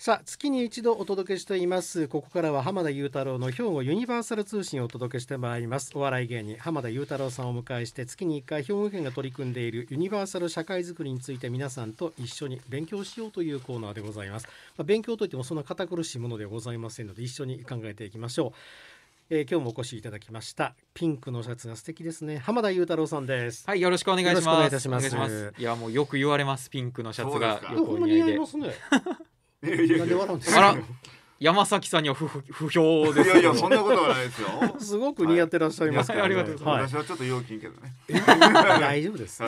さあ、月に一度お届けしています。ここからは浜田雄太郎の兵庫ユニバーサル通信をお届けしてまいります。お笑い芸人浜田雄太郎さんをお迎えして、月に1回兵庫県が取り組んでいるユニバーサル社会づくりについて皆さんと一緒に勉強しようというコーナーでございます。勉強といってもそんな堅苦しいものではございませんので、一緒に考えていきましょう。今日もお越しいただきました。ピンクのシャツが素敵ですね。浜田雄太郎さんです。 はい、よろしくお願いします。 よろしくお願いいたします。 お願いします。いや、もうよく言われます。ピンクのシャツがほんまに似合いますね。なんで笑うんですか。 あら、山崎さんには不評です。 いやいや、そんなことはないですよ。 すごく似合ってらっしゃいますからね。 ありがとうございます。私はちょっと陽気けどね。 大丈夫です。はい。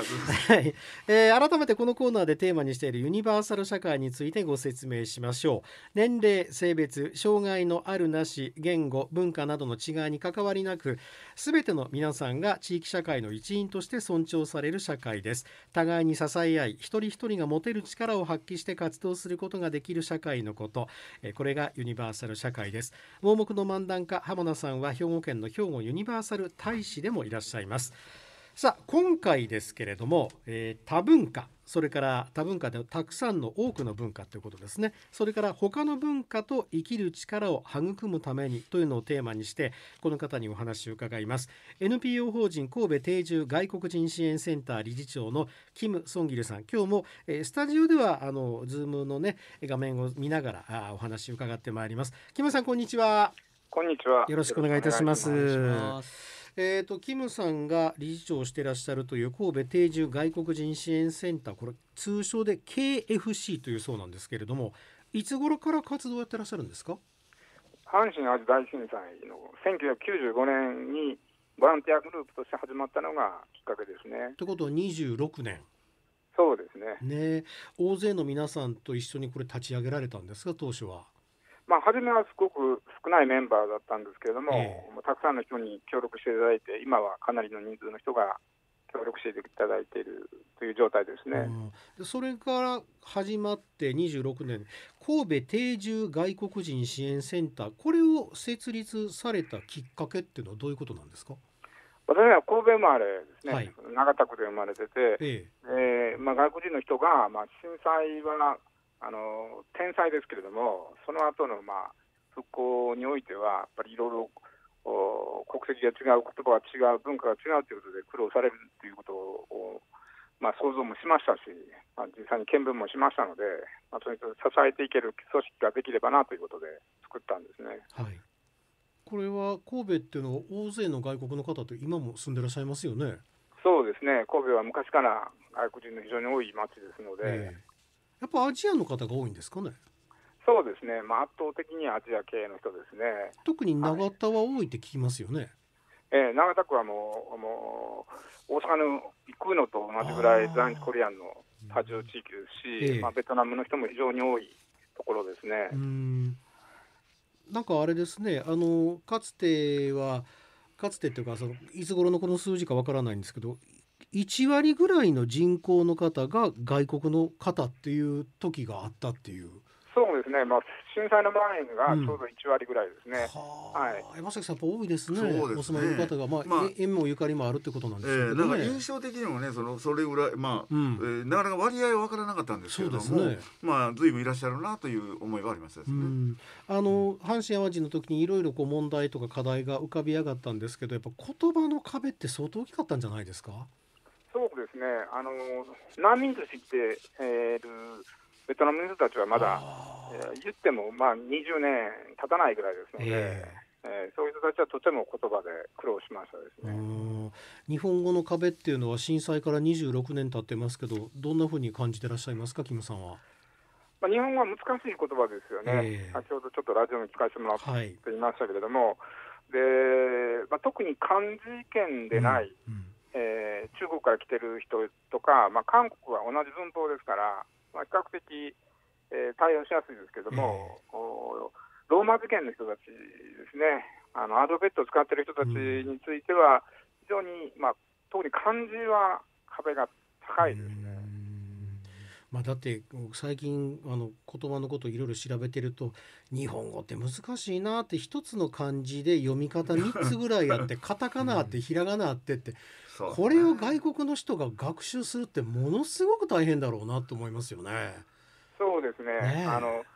改めてこのコーナーでテーマにしているユニバーサル社会についてご説明しましょう。年齢、性別、障害のあるなし、言語、文化などの違いに関わりなく、すべての皆さんが地域社会の一員として尊重される社会です。互いに支え合い、一人一人が持てる力を発揮して活動することができる社会のこと。これがユニバーサル社会です。盲目の漫談家浜田さんは兵庫県の兵庫ユニバーサル大使でもいらっしゃいます。さあ、今回ですけれども、多文化、それから多文化でたくさんの多くの文化ということですね。それから他の文化と生きる力を育むためにというのをテーマにして、この方にお話を伺います。 NPO 法人神戸定住外国人支援センター理事長のキム・ソンギルさん、今日もスタジオではズームのね画面を見ながらお話を伺ってまいります。キムさん、こんにちは。 こんにちは。 よろしくお願いいたします。キムさんが理事長をしていらっしゃるという神戸定住外国人支援センター、これ通称で KFC というそうなんですけれども、いつ頃から活動をやってらっしゃるんですか？ 阪神・淡路大震災の1995年にボランティアグループとして始まったのがきっかけですね。 ということは26年。 そうですね。大勢の皆さんと一緒にこれ立ち上げられたんですか、当初は？ 初めはすごく少ないメンバーだったんですけれども、たくさんの人に協力していただいて、今はかなりの人数の人が協力していただいているという状態ですね。 それから始まって26年、神戸定住外国人支援センター、これを設立されたきっかけっていうのはどういうことなんですか？ 私は神戸生まれですね、長田区で生まれてて、外国人の人が、震災は天災ですけれども、その後の復興においてはやっぱりいろいろ国籍が違う、言葉が違う、文化が違うということで苦労されるということを、想像もしましたし、実際に見聞もしましたので、それと支えていける組織ができればなということで作ったんですね。 これは神戸っていうのは大勢の外国の方って今も住んでらっしゃいますよね？ そうですね。神戸は昔から外国人の非常に多い町ですので、 やっぱアジアの方が多いんですかね？ そうですね、圧倒的にアジア系の人ですね。 特に長田は多いって聞きますよね。 長田区はもう大阪の行くのと同じぐらい在日コリアンの多重地域ですし、ベトナムの人も非常に多いところですね。 なんかあれですね、かつてっていうか、いつ頃のこの数字かわからないんですけど、1割ぐらいの人口の方が外国の方っていう時があったっていう。 そうですね、震災の前がちょうど1割ぐらいですね。 山崎さん、やっぱ多いですね。お住まいの方が、縁もゆかりもあるってことなんですけどね。 なんか印象的にもね、それぐらい、なかなか割合は分からなかったんですけれども、随分いらっしゃるなという思いはありましたですね。 阪神・淡路の時にいろいろ問題とか課題が浮かび上がったんですけど、やっぱ言葉の壁って相当大きかったんじゃないですか？ そうですね、難民として来ているベトナムの人たちはまだ、言っても20年経たないぐらいですので、そういう人たちはとても言葉で苦労しましたですね。 日本語の壁っていうのは震災から26年経ってますけど、どんなふうに感じてらっしゃいますか、キムさんは？ 日本語は難しい言葉ですよね。先ほどちょっとラジオに聞かせてもらって言いましたけれども、特に漢字圏でない、中国から来てる人とか、韓国は同じ文法ですから、比較的、対応しやすいですけども、ローマ字圏の人たちですね、アルファベットを使っている人たちについては非常に、特に漢字は壁が高いですね。 だって最近言葉のことをいろいろ調べてると、日本語って難しいなって、一つの漢字で読み方3つぐらいあってカタカナあってひらがなあってって、これを外国の人が学習するってものすごく大変だろうなと思いますよね。 そうですね、と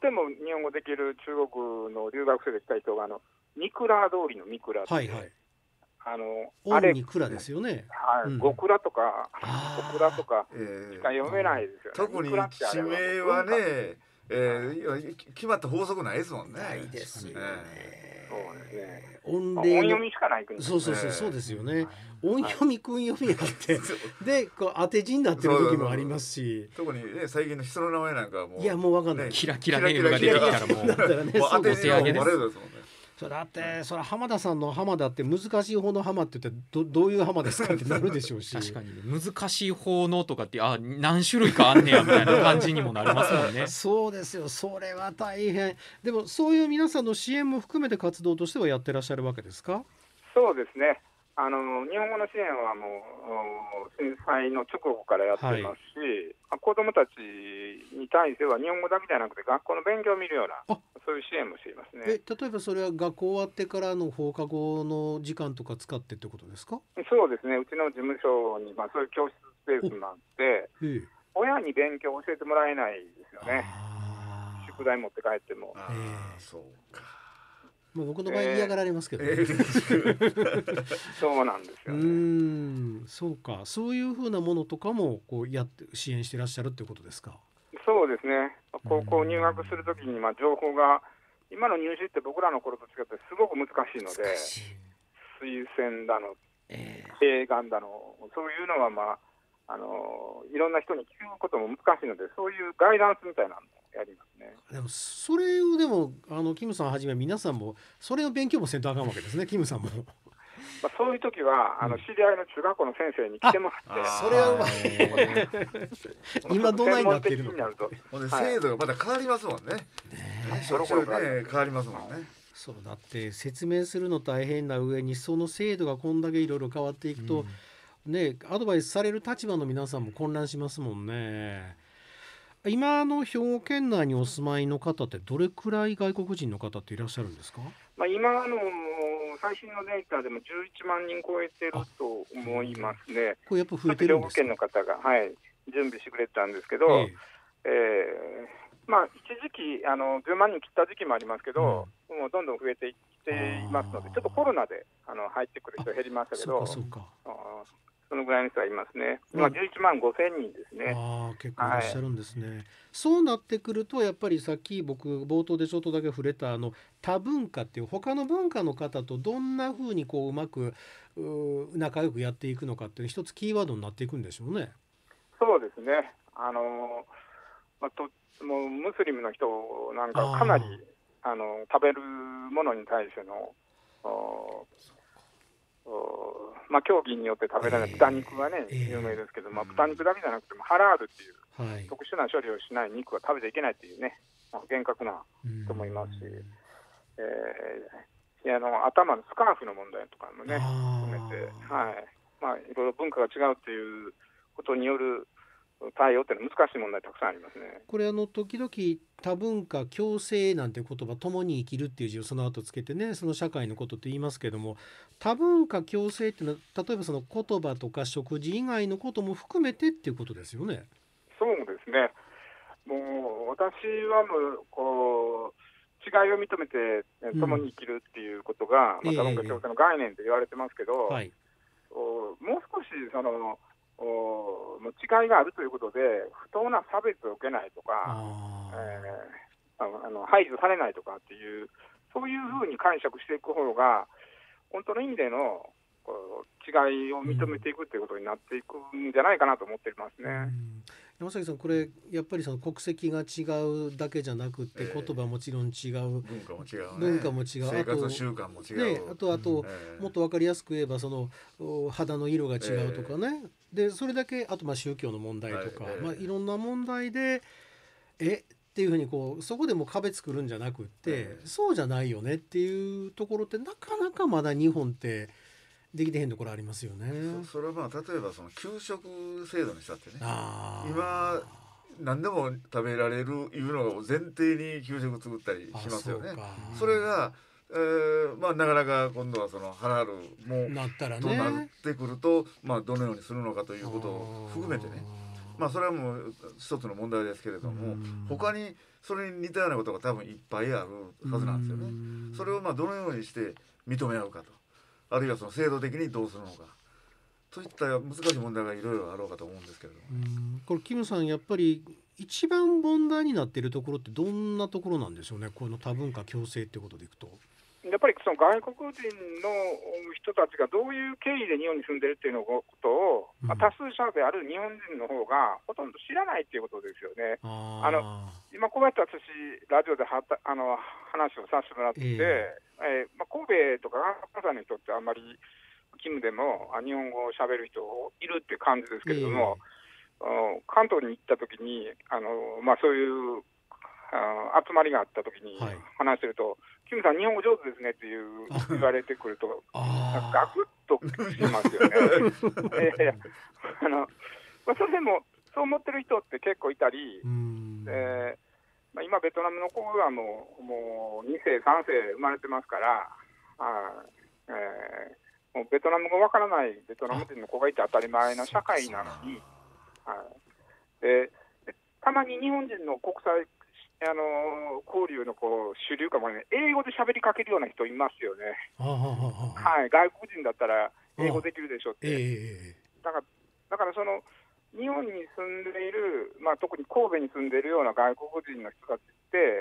ても日本語できる中国の留学生で来た人が三倉通りの三倉って、 はいはい、 あれ三倉ですよね。 はい、五倉とか小倉とかしか読めないですよね。 特に地名はね、決まった法則ないですもんね。 ないですよね。 そうですね。 音読みしかない国。 そうですよね。音読み訓読みがあってで当て字になってる時もありますし、 特にね最近の人の名前なんかもういやもうわかんない、 キラキラネームが出てきたらもう当て字のバレーですもんね。 それだってそれ浜田さんの浜田って難しい方の浜って言ってどういう浜ですかってなるでしょうし確かに、難しい方のとかって何種類かあんねやみたいな感じにもなりますもんね。 そうですよ、それは大変。でもそういう皆さんの支援も含めて活動としてはやってらっしゃるわけですか？ そうですね。日本語の支援はもう震災の直後からやってますし、子どもたちに対しては日本語だけじゃなくて学校の勉強を見るようなそういう支援もしていますね。 例えばそれは学校終わってからの放課後の時間とか使ってってことですか？ そうですね。うちの事務所に、そういう教室スペースもあって、親に勉強を教えてもらえないですよね。宿題持って帰っても。 そうか。 もう僕の場合嫌がられますけど、 そうなんですよね。 そうか、そういうふうなものとかもこう支援していらっしゃるっていうことですか？ そうですね。高校入学するときに情報が今の入試って僕らの頃と違ってすごく難しいので、推薦だの、併願だの、そういうのはいろんな人に聞くことも難しいので、そういうガイダンスみたいなのをやりますね。 でもそれをキムさんはじめ皆さんもそれの勉強もせんとあかんわけですね。キムさんもそういう時は知り合いの中学校の先生に来てもらって、 それはうまい今どないなっているのか。 制度がまだ変わりますもんね。そろそろ変わりますもんね。 そうだって説明するの大変な上にその制度がこんだけいろいろ変わっていくと、アドバイスされる立場の皆さんも混乱しますもんね。今兵庫県内にお住まいの方ってどれくらい外国人の方っていらっしゃるんですか？ 今の最新のデータでも11万人超えてると思いますね。 これやっぱ増えてるんですか？ 兵庫県の方が、準備してくれたんですけど、一時期10万人切った時期もありますけど、もうどんどん増えていっていますので、ちょっとコロナで入ってくる人減りましたけど、そのぐらいの人はいますね。今11万5千人ですね。 結構いらっしゃるんですね。そうなってくるとやっぱりさっき僕冒頭でちょっとだけ触れた多文化っていう他の文化の方とどんなふうにうまく仲良くやっていくのかっていう一つキーワードになっていくんでしょうね。 そうですね。もうムスリムの人なんかかなり食べるものに対しての競技によって食べられない豚肉はね、有名ですけど、豚肉だけじゃなくてもハラールっていう、特殊な処理をしない肉は食べていけないっていうね、厳格な人もいますし、頭のスカーフの問題とかもね含めて、いろいろ文化が違うっていうことによる対応っていうのは難しい問題たくさんありますね。 これ時々多文化共生なんて言葉、共に生きるっていう字をその後つけてね、その社会のことって言いますけども、多文化共生っていうのは例えばその言葉とか食事以外のことも含めてっていうことですよね。 そうですね。もう私はもう違いを認めて共に生きるっていうことが、多文化共生の概念と言われてますけど、もう少し違いがあるということで不当な差別を受けないとか、排除されないとかっていう、そういうふうに解釈していく方が本当の意味での違いを認めていくということになっていくんじゃないかなと思っていますね。 山崎さん、これやっぱりその国籍が違うだけじゃなくて、言葉もちろん違う、 文化も違う、 生活習慣も違う、 あともっと分かりやすく言えばその肌の色が違うとかね、でそれだけあと宗教の問題とか、いろんな問題でっていうふうにそこでも壁作るんじゃなくって、そうじゃないよねっていうところってなかなかまだ日本ってできてへんところありますよね。 それは例えばその給食制度にしたってね、今何でも食べられるいうのを前提に給食作ったりしますよね。それが、なかなか今度はそのハラルもなったらね、 となってくると、どのようにするのかということを含めてね、それはもう一つの問題ですけれども、他にそれに似たようなことが多分いっぱいあるはずなんですよね。それをどのようにして認め合うかと、あるいはその制度的にどうするのかといった難しい問題がいろいろあろうかと思うんですけれども、 これキムさんやっぱり一番問題になっているところってどんなところなんでしょうね、この多文化共生っていうことでいくと。 やっぱりその外国人の人たちがどういう経緯で日本に住んでるっていうのことを、多数者である日本人の方がほとんど知らないっていうことですよね。今こうやって私ラジオで話をさせてもらって、神戸とか関西の人ってあんまりキムでも日本語を喋る人いるっていう感じですけれども、関東に行った時にそういう集まりがあった時に話してると、キムさん日本語上手ですねって言われてくるとガクッとしますよね。それでもそう思ってる人って結構いたり、今ベトナムの子はもう2世3世生まれてますから、もうベトナム語わからないベトナム人の子がいて当たり前な社会なのに、たまに日本人の国際交流の主流かもね、英語で喋りかけるような人いますよね。外国人だったら英語できるでしょって。だからその日本に住んでいる、特に神戸に住んでいるような外国人の人たちって、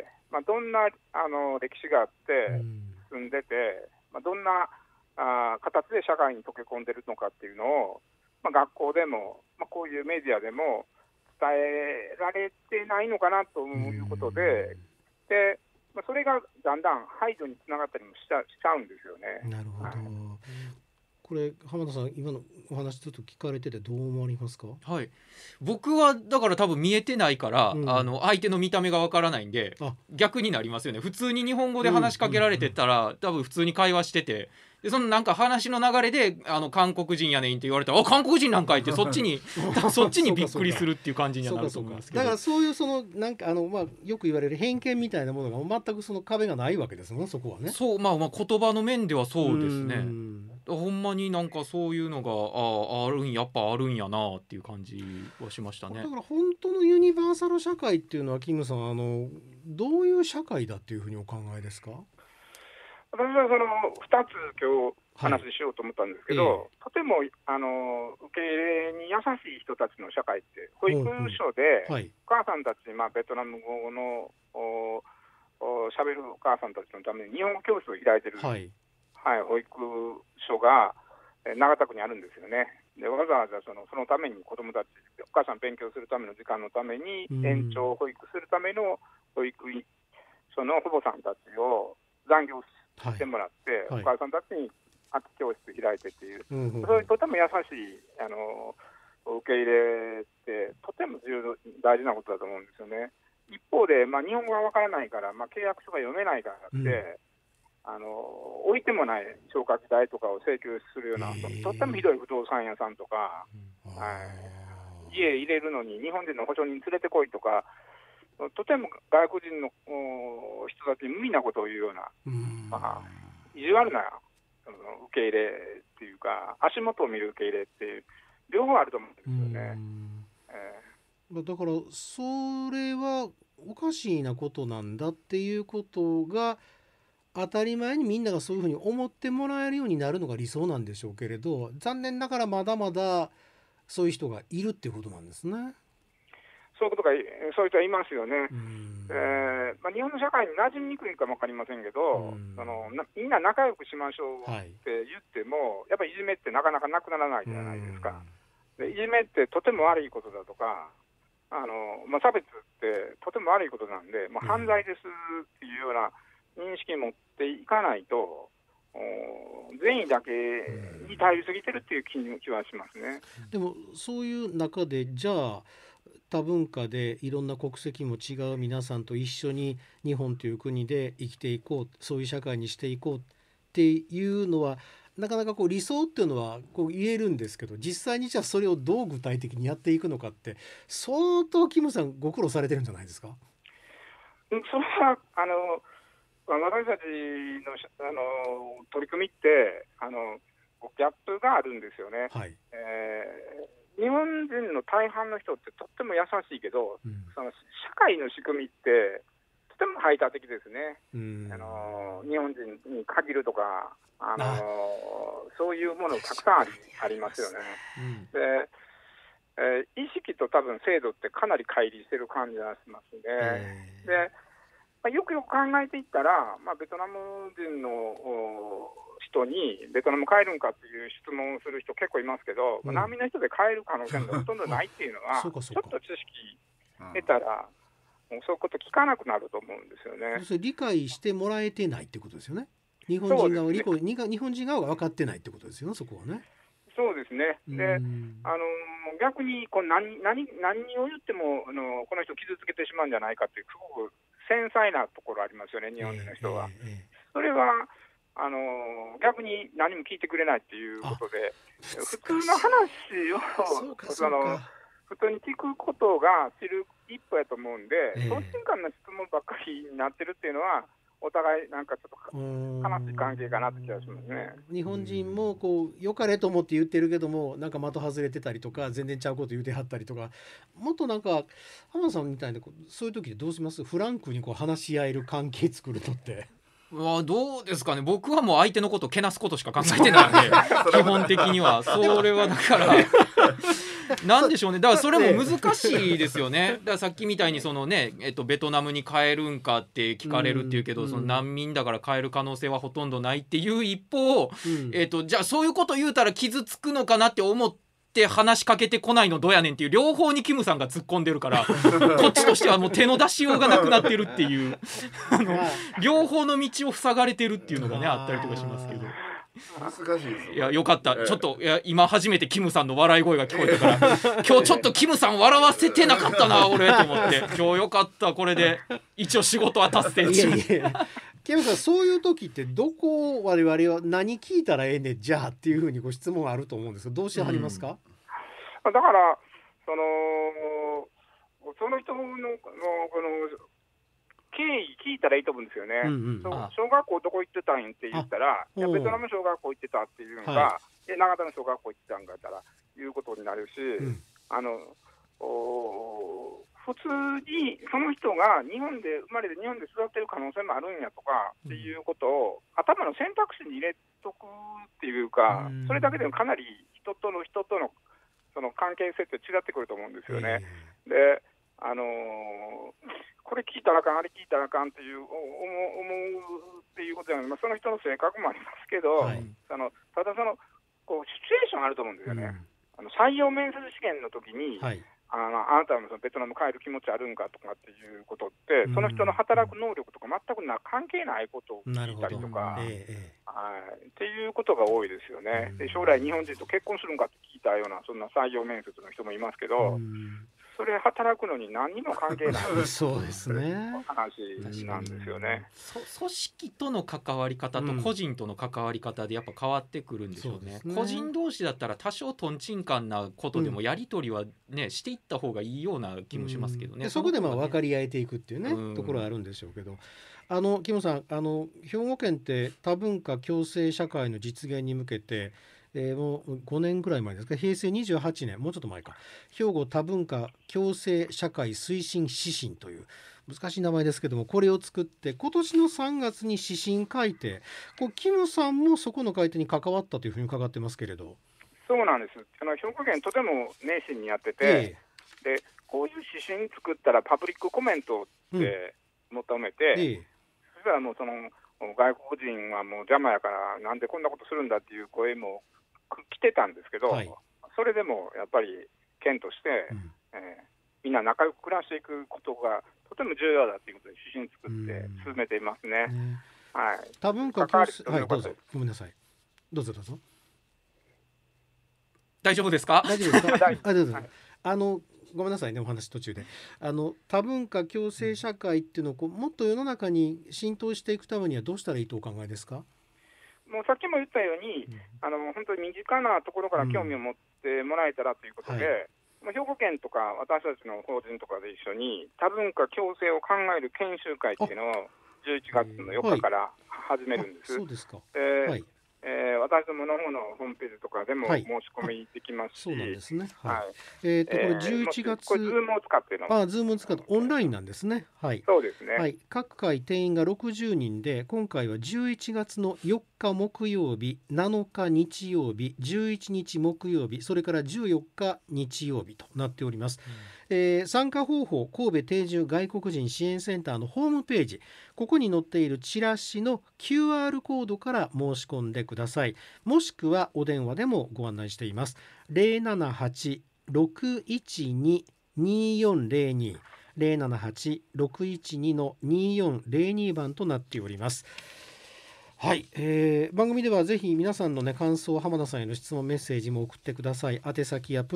どんな歴史があって住んでて、どんな形で社会に溶け込んでるのかっていうのを、学校でも、こういうメディアでも伝えられてないのかなということで、それがだんだん排除につながったりもしちゃうんですよね。 なるほど。これ浜田さん今のお話ちょっと聞かれててどう思われますか？ 僕はだから多分見えてないから、相手の見た目がわからないんで逆になりますよね。普通に日本語で話しかけられてたら、多分普通に会話してて、でそのなんか話の流れで韓国人やねんって言われたら、韓国人なんかいってそっちにびっくりするっていう感じにはなると思いますけど、 だからそういうなんかよく言われる偏見みたいなものが全くその壁がないわけですもん、そこはね。 そう、言葉の面ではそうですね。ほんまになんかそういうのがやっぱあるんやなっていう感じはしましたね。 だから本当のユニバーサル社会っていうのはキムさんどういう社会だっていうふうにお考えですか？ 私はその2つ今日話しようと思ったんですけど、とても受け入れに優しい人たちの社会って、保育所でお母さんたち、ベトナム語の喋るお母さんたちのために日本語教室を開いてる、保育所が長田区にあるんですよね。でわざわざそのために子どもたち、お母さん勉強するための時間のために延長保育するための保育所の保母さんたちを残業してもらって、お母さんたちに空き教室開いてっていう、そういうとても優しい受け入れってとても大事なことだと思うんですよね。一方で、日本語がわからないから、契約書が読めないからって、置いてもない消火器代とかを請求するような、とってもひどい不動産屋さんとか、家入れるのに日本人の保証人連れてこいとか、とても外国人の人たちに無理なことを言うような、意地悪な受け入れっていうか、足元を見る受け入れっていう両方あると思うんですよね。 だからそれはおかしなことなんだっていうことが当たり前にみんながそういうふうに思ってもらえるようになるのが理想なんでしょうけれど、残念ながらまだまだそういう人がいるっていうことなんですね。 そういう人はいますよね。日本の社会に馴染みにくいかも分かりませんけど、みんな仲良くしましょうって言っても、やっぱりいじめってなかなかなくならないじゃないですか。でいじめってとても悪いことだとか、差別ってとても悪いことなんで、犯罪ですっていうような認識を持っていかないと、善意だけに頼りすぎてるっていう気はしますね。 でもそういう中でじゃあ多文化でいろんな国籍も違う皆さんと一緒に日本という国で生きていこう、そういう社会にしていこうっていうのはなかなか理想っていうのは言えるんですけど、実際にじゃあそれをどう具体的にやっていくのかって相当キムさんご苦労されてるんじゃないですか？ それは私たちの取り組みってギャップがあるんですよね。日本人の大半の人ってとっても優しいけど、その社会の仕組みってても排他的ですね。日本人に限るとか、そういうものたくさんありますよね。で、意識と多分制度ってかなり乖離してる感じがしますね。で、よくよく考えていったら、ベトナム人の人にベトナム帰るんかっていう質問をする人結構いますけど、難民の人で帰る可能性がほとんどないっていうのはちょっと知識得たらもうそういうこと聞かなくなると思うんですよね。 それ理解してもらえてないってことですよね。日本人側、日本人側が分かってないってことですよね、そこはね。 そうですね。で、逆に何を言ってもこの人傷つけてしまうんじゃないかっていうすごく繊細なところありますよね、日本人の人は。それは逆に何も聞いてくれないっていうことで、普通の話を普通に聞くことが知る一歩やと思うんで、等身間の質問ばっかりになってるっていうのはお互いなんかちょっと悲しい関係かなって気がしますね。 日本人も良かれと思って言ってるけども、なんか的外れてたりとか全然ちゃうこと言うてはったりとか、もっとなんか浜田さんみたいなそういう時でどうします？フランクに話し合える関係作るのって。 どうですかね。僕はもう相手のことをけなすことしか考えてないんで基本的にはそれはだからなんでしょうね。だからそれも難しいですよね。だからさっきみたいにベトナムに帰るんかって聞かれるっていうけど、その難民だから帰る可能性はほとんどないっていう一方、じゃあそういうこと言うたら傷つくのかなって思って話しかけてこないのどうやねんっていう両方にキムさんが突っ込んでるからこっちとしてはもう手の出しようがなくなってるっていう両方の道を塞がれてるっていうのがねあったりとかしますけど。 難しいです。 いやよかった、ちょっと今初めてキムさんの笑い声が聞こえたから今日ちょっとキムさん笑わせてなかったな俺と思って今日よかった。これで一応仕事は達成しました。 キムさん、そういう時ってどこを我々は何聞いたらええねんじゃあっていうふうにご質問あると思うんですけど、どうしてはりますか？ だからその人の経緯聞いたらいいと思うんですよね。小学校どこ行ってたんって言ったら、いやベトナム小学校行ってたっていうのが、長田の小学校行ってたんかったらいうことになるし、普通にその人が日本で生まれて日本で育ってる可能性もあるんやとかっていうことを頭の選択肢に入れとくっていうか、それだけでもかなり人とのその関係性って違ってくると思うんですよね。で、これ聞いたらあかんあれ聞いたらあかんっていう思うっていうことじゃない、その人の性格もありますけど、ただシチュエーションあると思うんですよね。採用面接試験の時に、あなたはベトナム帰る気持ちあるんかとかっていうことって、その人の働く能力とか全く関係ないことを聞いたりとか、っていうことが多いですよね。で、将来日本人と結婚するんかって聞いたようなそんな採用面接の人もいますけど、それ働くのに何にも関係ないそうですね、 話なんですよね。 組織との関わり方と個人との関わり方でやっぱ変わってくるんでしょうね。個人同士だったら多少とんちんかんなことでもやり取りはね、していった方がいいような気もしますけどね。 そこで分かり合えていくっていうね、ところはあるんでしょうけど、キムさん、兵庫県って多文化共生社会の実現に向けてもう5年ぐらい前ですか、平成28年もうちょっと前か、兵庫多文化共生社会推進指針という難しい名前ですけども、これを作って今年の3月に指針改定、キムさんもそこの改定に関わったというふうに伺ってますけれど。 そうなんです。兵庫県とても熱心にやってて、でこういう指針作ったらパブリックコメントって求めて、そしたらもうその外国人はもう邪魔やからなんでこんなことするんだっていう声も来てたんですけど、それでもやっぱり県として、みんな仲良く暮らしていくことがとても重要だということで指針作って進めていますね。 多文化共生、どうぞ。ごめんなさい。どうぞ。 大丈夫ですか？ 大丈夫ですか？どうぞ。ごめんなさいね、お話途中で。多文化共生社会っていうのをもっと世の中に浸透していくためにはどうしたらいいとお考えですか？ もうさっきも言ったように、本当に身近なところから興味を持ってもらえたらということで、兵庫県とか私たちの法人とかで一緒に多文化共生を考える研修会っていうのを11月の4日から始めるんです。 そうですか。 私どもの方のホームページとかでも申し込みできますし、 そうなんですね。はい。これ11月、 これズームを使っての、 ズームを使ってオンラインなんですね。はい。 そうですね。 はい。各回定員が60人で、今回は11月の4日木曜日、7日日曜日、11日木曜日、それから14日日曜日となっております。参加方法、神戸定住外国人支援センターのホームページ、ここに載っているチラシの QR コードから申し込んでください。もしくはお電話でもご案内しています。078-612-2402 078-612-2402番となっております。はい、番組ではぜひ皆さんの、感想、浜田さんへの質問メッセージも送ってください。宛先や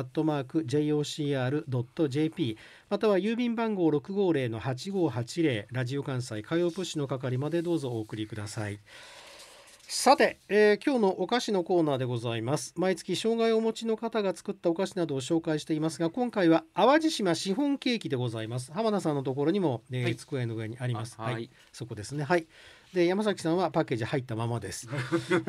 push@jocr.jp または郵便番号 650-8580 ラジオ関西火曜プッシュの係までどうぞお送りください。さて、今日のお菓子のコーナーでございます。毎月障害をお持ちの方が作ったお菓子などを紹介していますが、今回は淡路島シフォンケーキでございます。浜田さんのところにも、机の上にあります。はい、そこですね。はい。で、山崎さんはパッケージ入ったままです。はい。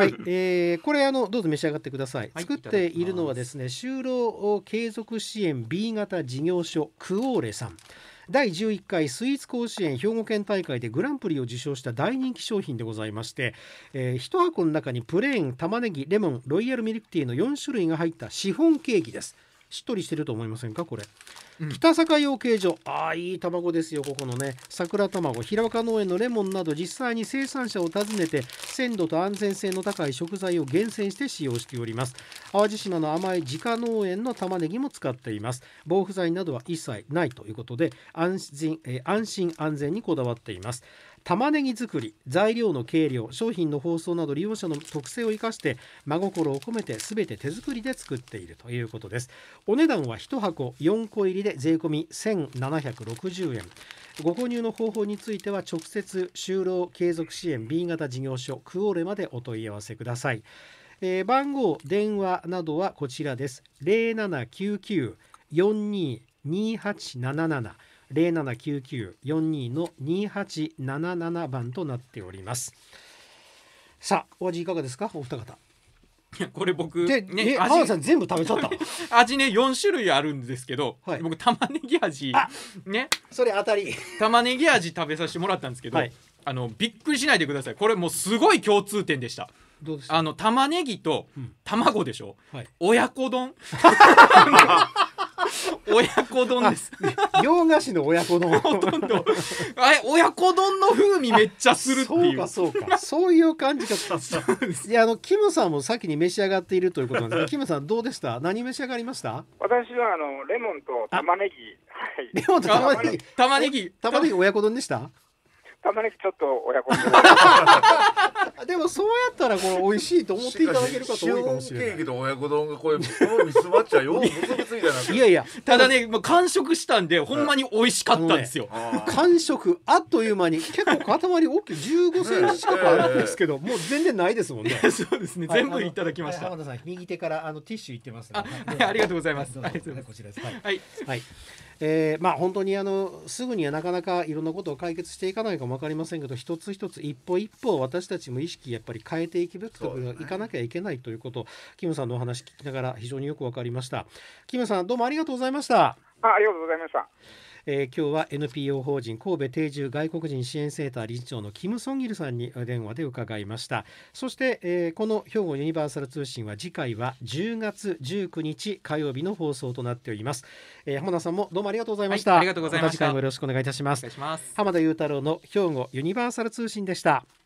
これどうぞ召し上がってください。作っているのはですね、就労継続支援 B 型事業所クオーレさん。第11回スイーツ甲子園兵庫県大会でグランプリを受賞した大人気商品でございまして、1箱の中にプレーン、玉ねぎ、レモン、ロイヤルミルクティーの4種類が入ったシフォンケーキです。しっとりしてると思いませんかこれ、北坂養鶏場、いい卵ですよ。ここのね、桜卵、平岡農園のレモンなど実際に生産者を訪ねて鮮度と安全性の高い食材を厳選して使用しております。淡路島の甘い自家農園の玉ねぎも使っています。防腐剤などは一切ないということで安心安全にこだわっています。玉ねぎ作り、材料の計量、商品の包装など利用者の特性を生かして真心を込めて全て手作りで作っているということです。お値段は1箱4個入りで税込み1760円。ご購入の方法については直接就労継続支援 B 型事業所クオーレまでお問い合わせください。番号、電話などはこちらです。0799-4228770799-42-2877番となっております。さあ、お味いかがですかお二方。 これ僕で、浜田さん全部食べちゃった味ね4種類あるんですけど、僕玉ねぎ味ね、 それ当たり玉ねぎ味食べさせてもらったんですけど、びっくりしないでください。これもうすごい共通点でした。 どうですか？ 玉ねぎと卵でしょ、親子丼親子丼です洋菓子の親子丼ほとんど親子丼の風味めっちゃするっていう。 そうかそういう感じかいやキムさんも先に召し上がっているということなんですがキムさんどうでした？何召し上がりました？ 私はレモンと玉ねぎ、 レモンと玉ねぎ親子丼でした？ 玉ねぎちょっと親子丼でもそうやったらこれ美味しいと思っていただける方多いかもしれない。 シフォンケーキと親子丼がこれミスマッチはようブツブツみたいな。 いやただね、もう完食したんでほんまに美味しかったんですよ。 完食あっという間に結構塊大きい15センチ近くあるんですけど、もう全然ないですもんね。 そうですね、全部いただきました。 浜田さん右手からティッシュいってますね。 ありがとうございます。こちらです。 はい。 本当にすぐにはなかなかいろんなことを解決していかないかも分かりませんけど、一つ一つ一歩一歩私たちも意識やっぱり変えていくべきところいかなきゃいけないということを、キムさんのお話聞きながら非常によく分かりました。キムさんどうもありがとうございました。 ありがとうございました。 今日は NPO 法人神戸定住外国人支援センター理事長のキム・ソンギルさんに電話で伺いました。そして、この兵庫ユニバーサル通信は次回は10月19日火曜日の放送となっております。浜田さんもどうもありがとうございました。 ありがとうございました。 また次回もよろしくお願いいたします。 お願いします。 浜田雄太郎の兵庫ユニバーサル通信でした。